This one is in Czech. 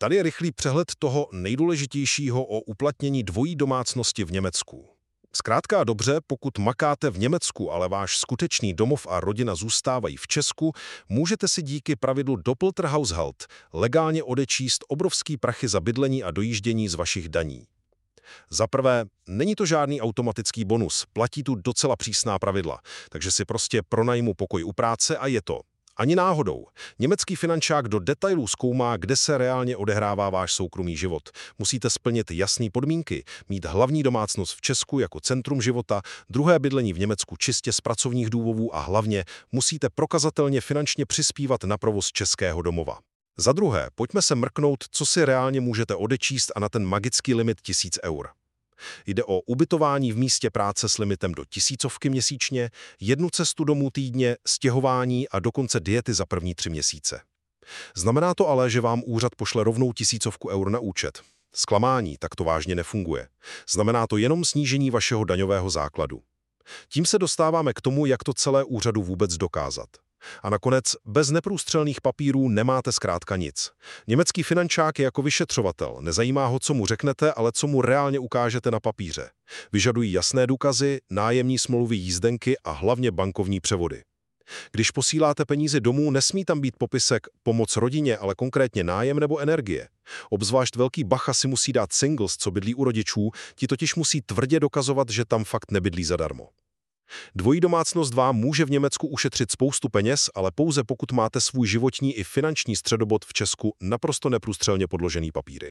Tady je rychlý přehled toho nejdůležitějšího o uplatnění dvojí domácnosti v Německu. Zkrátka a dobře, pokud makáte v Německu, ale váš skutečný domov a rodina zůstávají v Česku, můžete si díky pravidlu Doppelter Haushalt legálně odečíst obrovský prachy za bydlení a dojíždění z vašich daní. Za prvé, není to žádný automatický bonus, platí tu docela přísná pravidla, takže si prostě pronajmu pokoj u práce a je to. Ani náhodou. Německý finančák do detailů zkoumá, kde se reálně odehrává váš soukromý život. Musíte splnit jasné podmínky, mít hlavní domácnost v Česku jako centrum života, druhé bydlení v Německu čistě z pracovních důvodů a hlavně musíte prokazatelně finančně přispívat na provoz českého domova. Za druhé, pojďme se mrknout, co si reálně můžete odečíst a na ten magický limit 1000 eur. Jde o ubytování v místě práce s limitem do 1000 měsíčně, jednu cestu domů týdně, stěhování a dokonce diety za první 3 měsíce. Znamená to ale, že vám úřad pošle rovnou 1000 eur na účet. Zklamání, tak to vážně nefunguje. Znamená to jenom snížení vašeho daňového základu. Tím se dostáváme k tomu, jak to celé úřadu vůbec dokázat. A nakonec, bez neprůstřelných papírů nemáte zkrátka nic. Německý finančák je jako vyšetřovatel, nezajímá ho, co mu řeknete, ale co mu reálně ukážete na papíře. Vyžadují jasné důkazy, nájemní smlouvy, jízdenky a hlavně bankovní převody. Když posíláte peníze domů, nesmí tam být popisek pomoc rodině, ale konkrétně nájem nebo energie. Obzvlášť velký bacha si musí dát singles, co bydlí u rodičů, ti totiž musí tvrdě dokazovat, že tam fakt nebydlí zadarmo. Dvojí domácnost vám může v Německu ušetřit spoustu peněz, ale pouze pokud máte svůj životní i finanční středobod v Česku naprosto neprůstřelně podložený papíry.